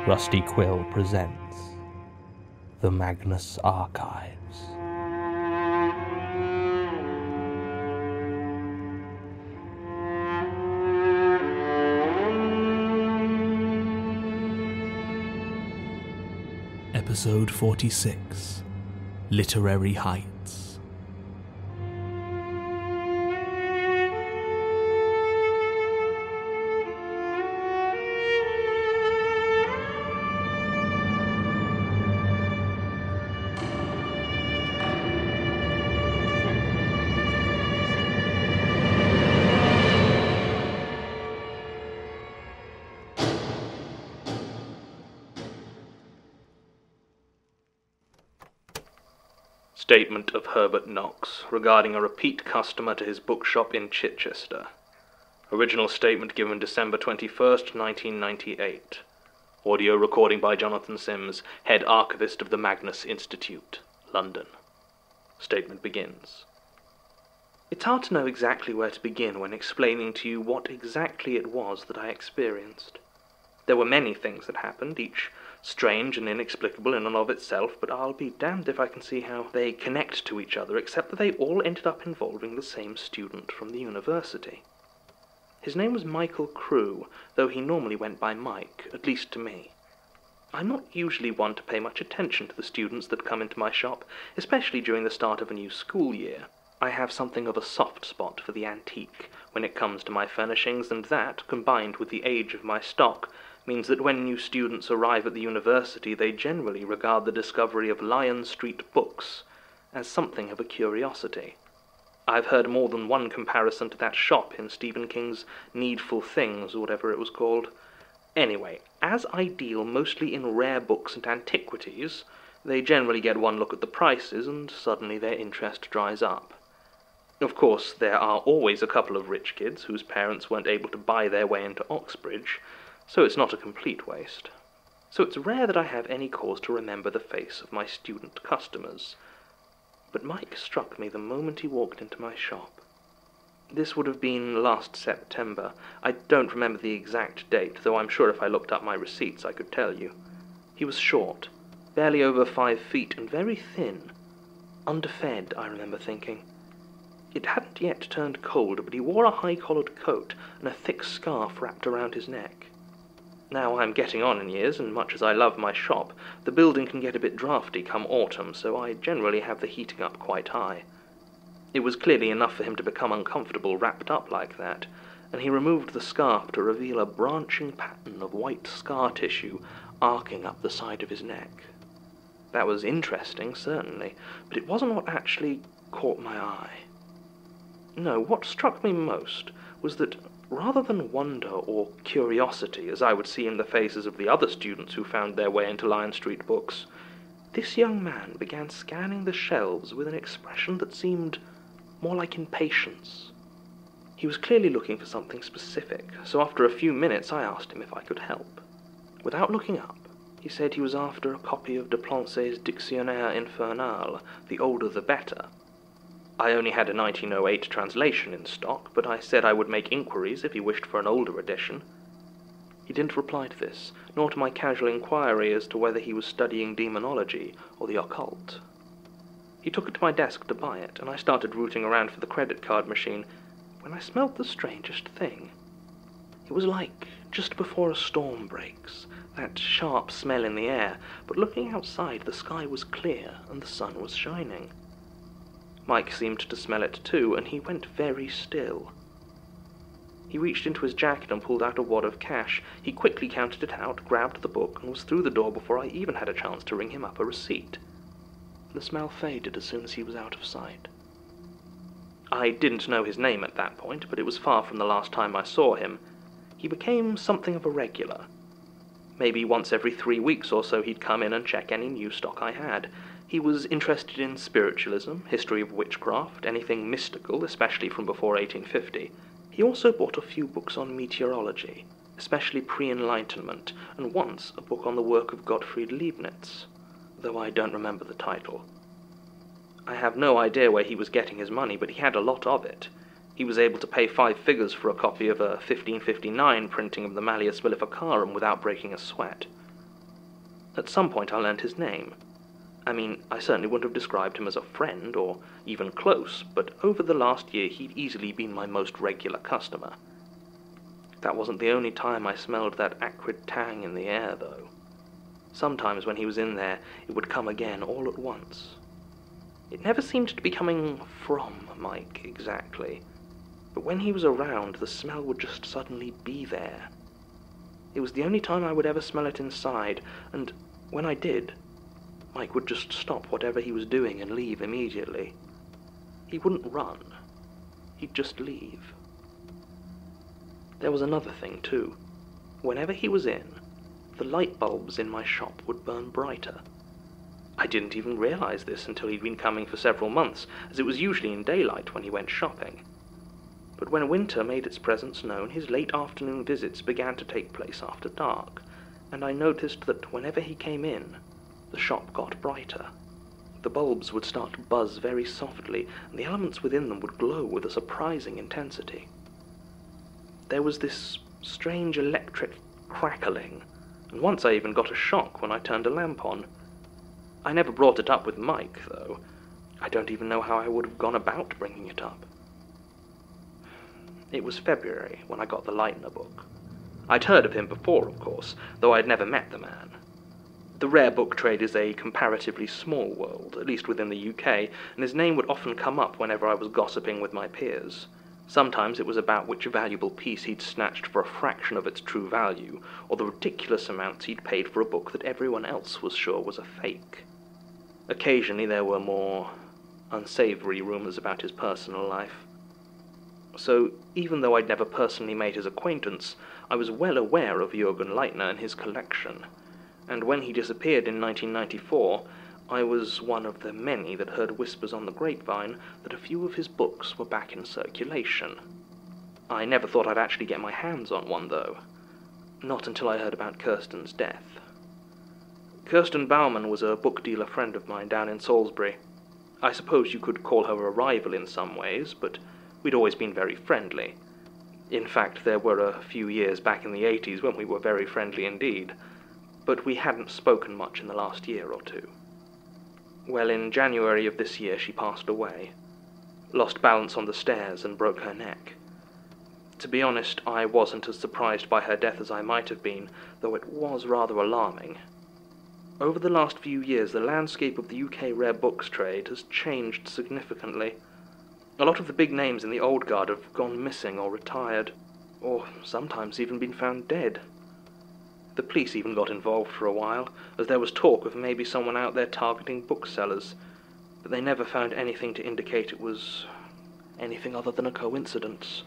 Rusty Quill presents The Magnus Archives. Episode 46, Literary Heights. Statement of Herbert Knox regarding a repeat customer to his bookshop in Chichester. Original statement given December 21st, 1998. Audio recording by Jonathan Sims, head archivist of the Magnus Institute, London. Statement begins. It's hard to know exactly where to begin when explaining to you what exactly it was that I experienced. There were many things that happened, each strange and inexplicable in and of itself, but I'll be damned if I can see how they connect to each other, except that they all ended up involving the same student from the university. His name was Michael Crewe, though he normally went by Mike, at least to me. I'm not usually one to pay much attention to the students that come into my shop, especially during the start of a new school year. I have something of a soft spot for the antique when it comes to my furnishings, and that, combined with the age of my stock, means that when new students arrive at the university, they generally regard the discovery of Lion Street books as something of a curiosity. I've heard more than one comparison to that shop in Stephen King's Needful Things, or whatever it was called. Anyway, as I deal mostly in rare books and antiquities, they generally get one look at the prices, and suddenly their interest dries up. Of course, there are always a couple of rich kids whose parents weren't able to buy their way into Oxbridge, so it's not a complete waste. So it's rare that I have any cause to remember the face of my student customers. But Mike struck me the moment he walked into my shop. This would have been last September. I don't remember the exact date, though I'm sure if I looked up my receipts I could tell you. He was short, barely over 5 feet, and very thin. Underfed, I remember thinking. It hadn't yet turned cold, but he wore a high-collared coat and a thick scarf wrapped around his neck. Now I'm getting on in years, and much as I love my shop, the building can get a bit drafty come autumn, so I generally have the heating up quite high. It was clearly enough for him to become uncomfortable wrapped up like that, and he removed the scarf to reveal a branching pattern of white scar tissue arcing up the side of his neck. That was interesting, certainly, but it wasn't what actually caught my eye. No, what struck me most was that, rather than wonder or curiosity, as I would see in the faces of the other students who found their way into Lion Street books, this young man began scanning the shelves with an expression that seemed more like impatience. He was clearly looking for something specific, so after a few minutes I asked him if I could help. Without looking up, he said he was after a copy of de Plancy's Dictionnaire Infernal, the older the better. I only had a 1908 translation in stock, but I said I would make inquiries if he wished for an older edition. He didn't reply to this, nor to my casual inquiry as to whether he was studying demonology or the occult. He took it to my desk to buy it, and I started rooting around for the credit card machine when I smelled the strangest thing. It was like just before a storm breaks, that sharp smell in the air, but looking outside the sky was clear and the sun was shining. Mike seemed to smell it too, and he went very still. He reached into his jacket and pulled out a wad of cash. He quickly counted it out, grabbed the book, and was through the door before I even had a chance to ring him up a receipt. The smell faded as soon as he was out of sight. I didn't know his name at that point, but it was far from the last time I saw him. He became something of a regular. Maybe once every 3 weeks or so he'd come in and check any new stock I had. He was interested in spiritualism, history of witchcraft, anything mystical, especially from before 1850. He also bought a few books on meteorology, especially pre-Enlightenment, and once a book on the work of Gottfried Leibniz, though I don't remember the title. I have no idea where he was getting his money, but he had a lot of it. He was able to pay 5 figures for a copy of a 1559 printing of the Malleus Maleficarum without breaking a sweat. At some point I learned his name. I mean, I certainly wouldn't have described him as a friend, or even close, but over the last year he'd easily been my most regular customer. That wasn't the only time I smelled that acrid tang in the air, though. Sometimes when he was in there, it would come again all at once. It never seemed to be coming from Mike, exactly, but when he was around, the smell would just suddenly be there. It was the only time I would ever smell it inside, and when I did, Mike would just stop whatever he was doing and leave immediately. He wouldn't run. He'd just leave. There was another thing, too. Whenever he was in, the light bulbs in my shop would burn brighter. I didn't even realize this until he'd been coming for several months, as it was usually in daylight when he went shopping. But when winter made its presence known, his late afternoon visits began to take place after dark, and I noticed that whenever he came in, the shop got brighter. The bulbs would start to buzz very softly, and the elements within them would glow with a surprising intensity. There was this strange electric crackling, and once I even got a shock when I turned a lamp on. I never brought it up with Mike, though. I don't even know how I would have gone about bringing it up. It was February when I got the Leitner book. I'd heard of him before, of course, though I'd never met the man. The rare book trade is a comparatively small world, at least within the UK, and his name would often come up whenever I was gossiping with my peers. Sometimes it was about which valuable piece he'd snatched for a fraction of its true value, or the ridiculous amounts he'd paid for a book that everyone else was sure was a fake. Occasionally there were more unsavory rumors about his personal life. So, even though I'd never personally made his acquaintance, I was well aware of Jürgen Leitner and his collection, and when he disappeared in 1994, I was one of the many that heard whispers on the grapevine that a few of his books were back in circulation. I never thought I'd actually get my hands on one, though. Not until I heard about Kirsten's death. Kirsten Baumann was a book dealer friend of mine down in Salisbury. I suppose you could call her a rival in some ways, but we'd always been very friendly. In fact, there were a few years back in the 80s when we were very friendly indeed, but we hadn't spoken much in the last year or two. Well, in January of this year she passed away. Lost balance on the stairs and broke her neck. To be honest, I wasn't as surprised by her death as I might have been, though it was rather alarming. Over the last few years, the landscape of the UK rare books trade has changed significantly. A lot of the big names in the old guard have gone missing or retired, or sometimes even been found dead. The police even got involved for a while, as there was talk of maybe someone out there targeting booksellers, but they never found anything to indicate it was anything other than a coincidence.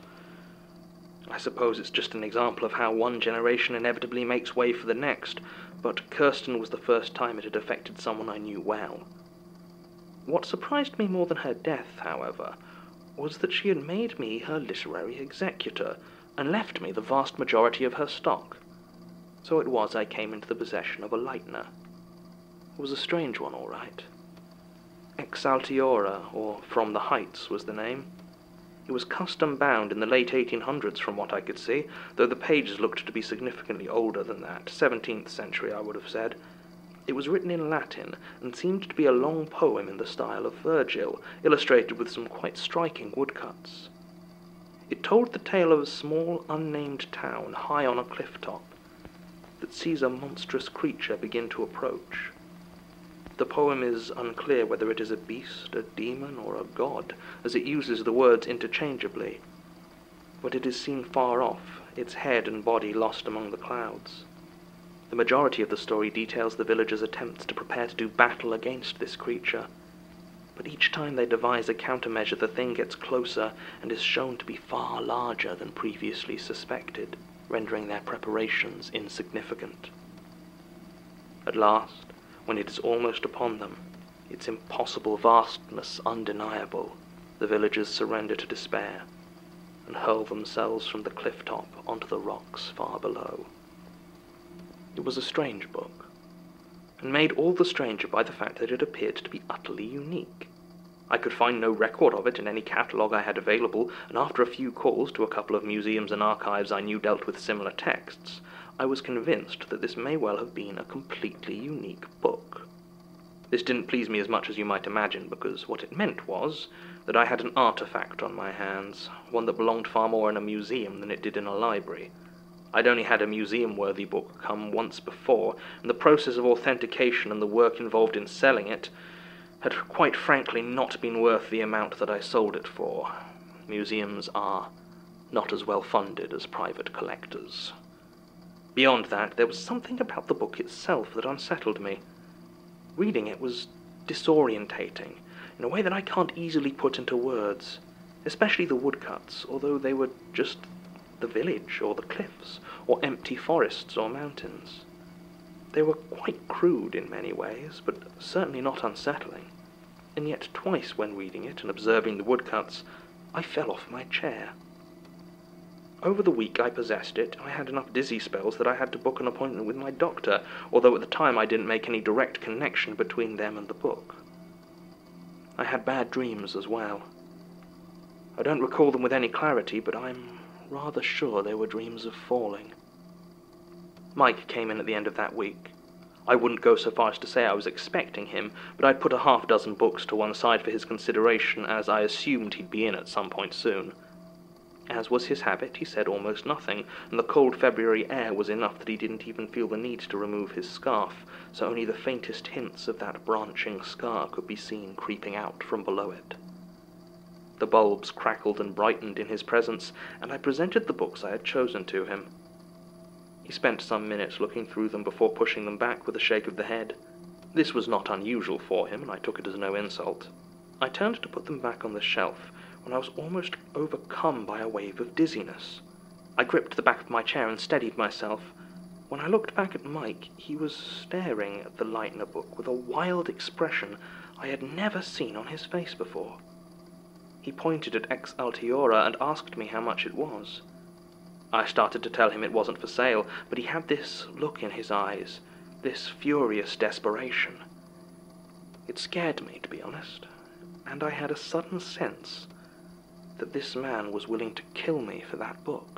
I suppose it's just an example of how one generation inevitably makes way for the next, but Kirsten was the first time it had affected someone I knew well. What surprised me more than her death, however, was that she had made me her literary executor, and left me the vast majority of her stock. So it was I came into the possession of a Leitner. It was a strange one, all right. Exaltiora, or From the Heights, was the name. It was custom-bound in the late 1800s from what I could see, though the pages looked to be significantly older than that, 17th century I would have said. It was written in Latin, and seemed to be a long poem in the style of Virgil, illustrated with some quite striking woodcuts. It told the tale of a small, unnamed town high on a cliff top, that sees a monstrous creature begin to approach. The poem is unclear whether it is a beast, a demon, or a god, as it uses the words interchangeably, but it is seen far off, its head and body lost among the clouds. The majority of the story details the villagers' attempts to prepare to do battle against this creature, but each time they devise a countermeasure, the thing gets closer and is shown to be far larger than previously suspected, rendering their preparations insignificant. At last, when it is almost upon them, its impossible vastness undeniable, the villagers surrender to despair and hurl themselves from the cliff top onto the rocks far below. It was a strange book, and made all the stranger by the fact that it appeared to be utterly unique. I could find no record of it in any catalogue I had available, and after a few calls to a couple of museums and archives I knew dealt with similar texts, I was convinced that this may well have been a completely unique book. This didn't please me as much as you might imagine, because what it meant was that I had an artifact on my hands, one that belonged far more in a museum than it did in a library. I'd only had a museum-worthy book come once before, and the process of authentication and the work involved in selling it had quite frankly not been worth the amount that I sold it for. Museums are not as well funded as private collectors. Beyond that, there was something about the book itself that unsettled me. Reading it was disorientating, in a way that I can't easily put into words, especially the woodcuts, although they were just the village or the cliffs, or empty forests or mountains. They were quite crude in many ways, but certainly not unsettling, and yet twice when reading it and observing the woodcuts, I fell off my chair. Over the week I possessed it, I had enough dizzy spells that I had to book an appointment with my doctor, although at the time I didn't make any direct connection between them and the book. I had bad dreams as well. I don't recall them with any clarity, but I'm rather sure they were dreams of falling. Mike came in at the end of that week. I wouldn't go so far as to say I was expecting him, but I'd put a half-dozen books to one side for his consideration, as I assumed he'd be in at some point soon. As was his habit, he said almost nothing, and the cold February air was enough that he didn't even feel the need to remove his scarf, so only the faintest hints of that branching scar could be seen creeping out from below it. The bulbs crackled and brightened in his presence, and I presented the books I had chosen to him. He spent some minutes looking through them before pushing them back with a shake of the head. This was not unusual for him, and I took it as no insult. I turned to put them back on the shelf, when I was almost overcome by a wave of dizziness. I gripped the back of my chair and steadied myself. When I looked back at Mike, he was staring at the Leitner book with a wild expression I had never seen on his face before. He pointed at Ex Altiora and asked me how much it was. I started to tell him it wasn't for sale, but he had this look in his eyes, this furious desperation. It scared me, to be honest, and I had a sudden sense that this man was willing to kill me for that book.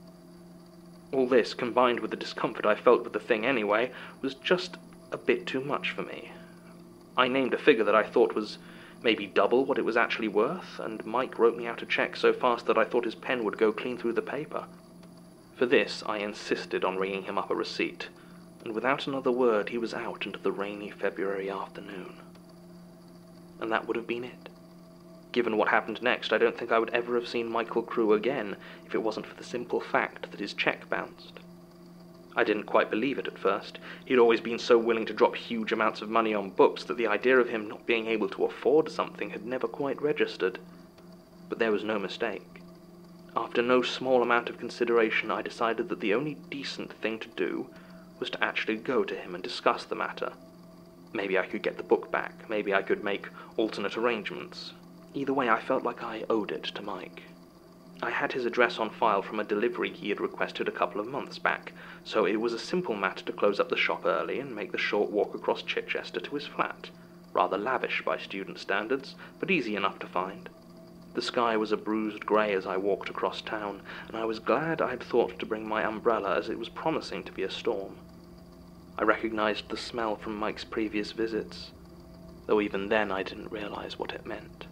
All this, combined with the discomfort I felt with the thing anyway, was just a bit too much for me. I named a figure that I thought was maybe double what it was actually worth, and Mike wrote me out a check so fast that I thought his pen would go clean through the paper. For this, I insisted on ringing him up a receipt, and without another word he was out into the rainy February afternoon. And that would have been it. Given what happened next, I don't think I would ever have seen Michael Crewe again if it wasn't for the simple fact that his check bounced. I didn't quite believe it at first. He'd always been so willing to drop huge amounts of money on books that the idea of him not being able to afford something had never quite registered. But there was no mistake. After no small amount of consideration, I decided that the only decent thing to do was to actually go to him and discuss the matter. Maybe I could get the book back. Maybe I could make alternate arrangements. Either way, I felt like I owed it to Mike. I had his address on file from a delivery he had requested a couple of months back, so it was a simple matter to close up the shop early and make the short walk across Chichester to his flat. Rather lavish by student standards, but easy enough to find. The sky was a bruised grey as I walked across town, and I was glad I had thought to bring my umbrella, as it was promising to be a storm. I recognized the smell from Mike's previous visits, though even then I didn't realize what it meant.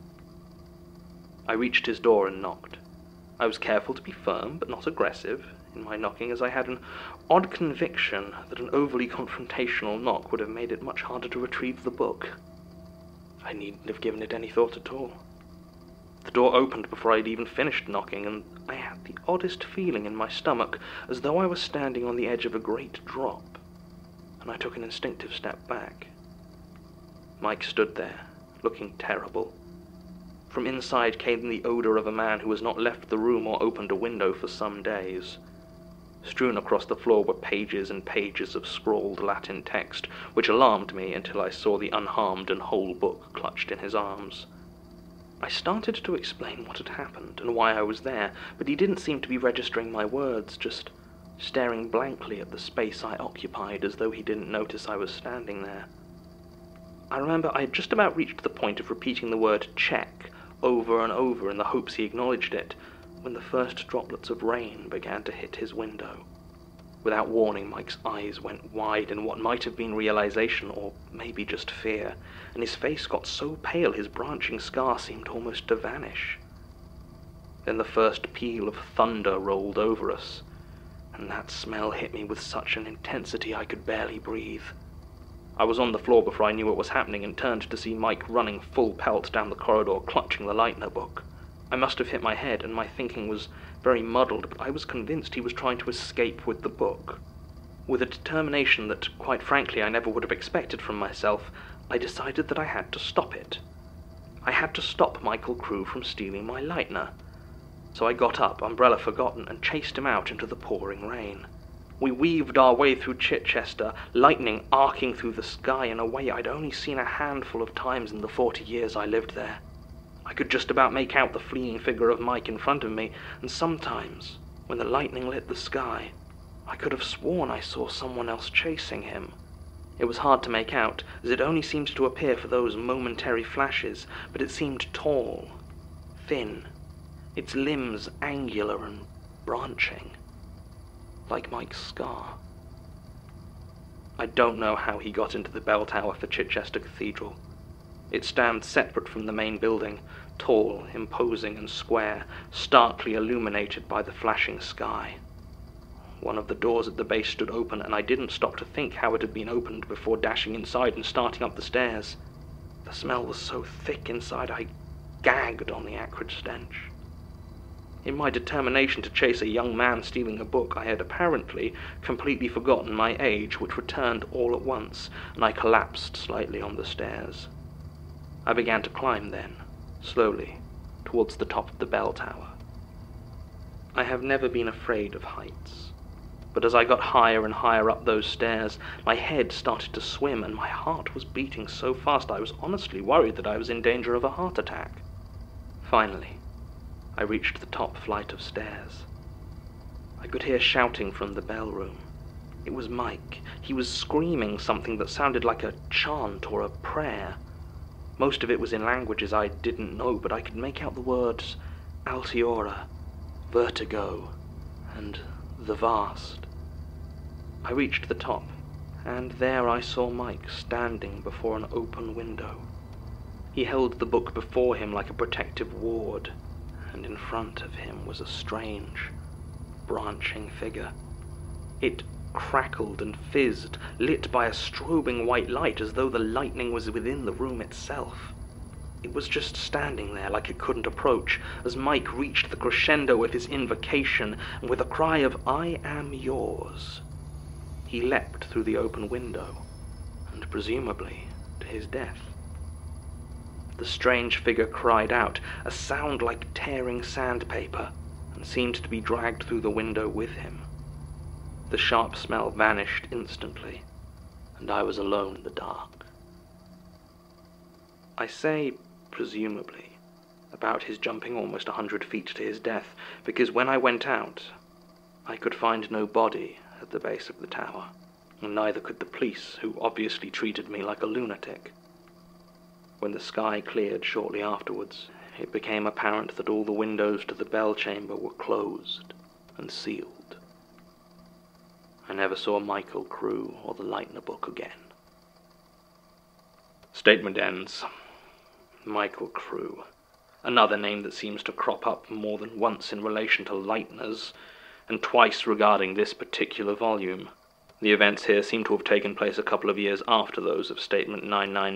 I reached his door and knocked. I was careful to be firm, but not aggressive, in my knocking, as I had an odd conviction that an overly confrontational knock would have made it much harder to retrieve the book. I needn't have given it any thought at all. The door opened before I'd even finished knocking, and I had the oddest feeling in my stomach, as though I was standing on the edge of a great drop, and I took an instinctive step back. Mike stood there, looking terrible. From inside came the odor of a man who has not left the room or opened a window for some days. Strewn across the floor were pages and pages of scrawled Latin text, which alarmed me until I saw the unharmed and whole book clutched in his arms. I started to explain what had happened and why I was there, but he didn't seem to be registering my words, just staring blankly at the space I occupied as though he didn't notice I was standing there. I remember I had just about reached the point of repeating the word check over and over in the hopes he acknowledged it, when the first droplets of rain began to hit his window. Without warning, Mike's eyes went wide in what might have been realization, or maybe just fear, and his face got so pale his branching scar seemed almost to vanish. Then the first peal of thunder rolled over us, and that smell hit me with such an intensity I could barely breathe. I was on the floor before I knew what was happening and turned to see Mike running full pelt down the corridor, clutching the Leitner book. I must have hit my head, and my thinking was very muddled, but I was convinced he was trying to escape with the book. With a determination that, quite frankly, I never would have expected from myself, I decided that I had to stop it. I had to stop Michael Crewe from stealing my Leitner. So I got up, umbrella forgotten, and chased him out into the pouring rain. We weaved our way through Chichester, lightning arcing through the sky in a way I'd only seen a handful of times in the 40 years I lived there. I could just about make out the fleeing figure of Mike in front of me, and sometimes, when the lightning lit the sky, I could have sworn I saw someone else chasing him. It was hard to make out, as it only seemed to appear for those momentary flashes, but it seemed tall, thin, its limbs angular and branching, like Mike's scar. I don't know how he got into the bell tower for Chichester Cathedral. It stands separate from the main building, tall, imposing and square, starkly illuminated by the flashing sky. One of the doors at the base stood open, and I didn't stop to think how it had been opened before dashing inside and starting up the stairs. The smell was so thick inside I gagged on the acrid stench. In my determination to chase a young man stealing a book, I had apparently completely forgotten my age, which returned all at once, and I collapsed slightly on the stairs. I began to climb then, slowly, towards the top of the bell tower. I have never been afraid of heights, but as I got higher and higher up those stairs, my head started to swim and my heart was beating so fast I was honestly worried that I was in danger of a heart attack. Finally, I reached the top flight of stairs. I could hear shouting from the bell room. It was Mike. He was screaming something that sounded like a chant or a prayer. Most of it was in languages I didn't know, but I could make out the words Altiora, Vertigo, and the Vast. I reached the top, and there I saw Mike standing before an open window. He held the book before him like a protective ward, and in front of him was a strange, branching figure. It crackled and fizzed, lit by a strobing white light as though the lightning was within the room itself. It was just standing there like it couldn't approach, as Mike reached the crescendo of his invocation, and with a cry of "I am yours," he leapt through the open window, and presumably to his death. The strange figure cried out, a sound like tearing sandpaper, and seemed to be dragged through the window with him. The sharp smell vanished instantly, and I was alone in the dark. I say presumably about his jumping almost 100 feet to his death, because when I went out, I could find no body at the base of the tower, and neither could the police, who obviously treated me like a lunatic. When the sky cleared shortly afterwards, it became apparent that all the windows to the bell chamber were closed and sealed. I never saw Michael Crewe or the Leitner book again. Statement ends. Michael Crewe. Another name that seems to crop up more than once in relation to Leitners, and twice regarding this particular volume. The events here seem to have taken place a couple of years after those of Statement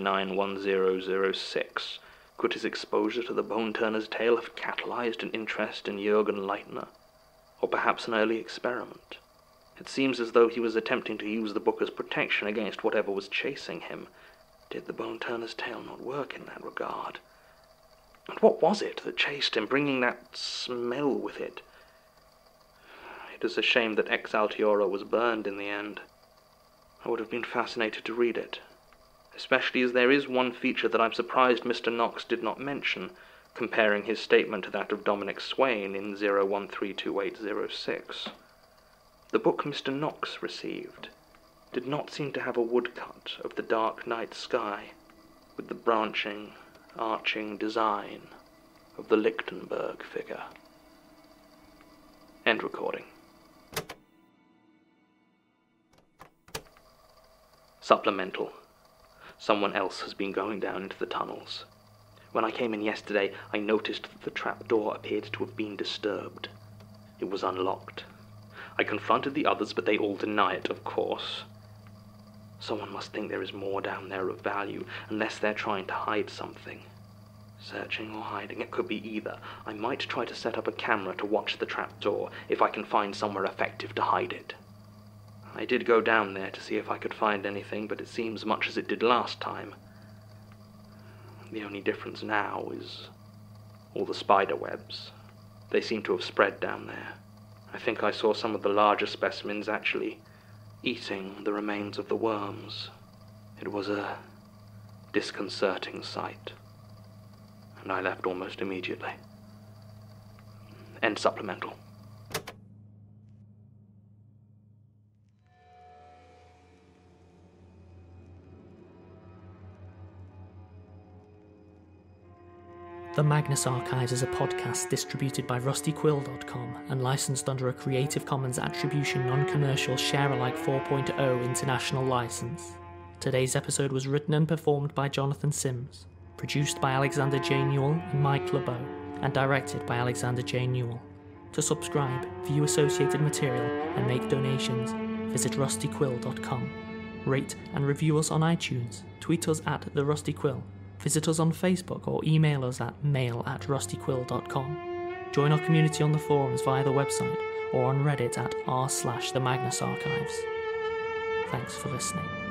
9991006. Could his exposure to the Bone Turner's tale have catalyzed an interest in Jürgen Leitner? Or perhaps an early experiment? It seems as though he was attempting to use the book as protection against whatever was chasing him. Did the Bone Turner's tale not work in that regard? And what was it that chased him, bringing that smell with it? It is a shame that Ex Altiora was burned in the end. I would have been fascinated to read it, especially as there is one feature that I'm surprised Mr. Knox did not mention, comparing his statement to that of Dominic Swain in 0132806. The book Mr. Knox received did not seem to have a woodcut of the dark night sky, with the branching, arching design of the Lichtenberg figure. End recording. Supplemental. Someone else has been going down into the tunnels. When I came in yesterday, I noticed that the trapdoor appeared to have been disturbed. It was unlocked. I confronted the others, but they all deny it, of course. Someone must think there is more down there of value, unless they're trying to hide something. Searching or hiding, it could be either. I might try to set up a camera to watch the trapdoor, if I can find somewhere effective to hide it. I did go down there to see if I could find anything, but it seems much as it did last time. The only difference now is all the spider webs. They seem to have spread down there. I think I saw some of the larger specimens actually eating the remains of the worms. It was a disconcerting sight, and I left almost immediately. End supplemental. The Magnus Archives is a podcast distributed by rustyquill.com and licensed under a Creative Commons Attribution Non-Commercial Share-alike 4.0 international license. Today's episode was written and performed by Jonathan Sims, produced by Alexander J. Newell and Mike LeBeau, and directed by Alexander J. Newell. To subscribe, view associated material, and make donations, visit rustyquill.com. Rate and review us on iTunes, tweet us at TheRustyQuill, visit us on Facebook or email us at mail@rustyquill.com. Join our community on the forums via the website or on Reddit at r/TheMagnusArchives. Thanks for listening.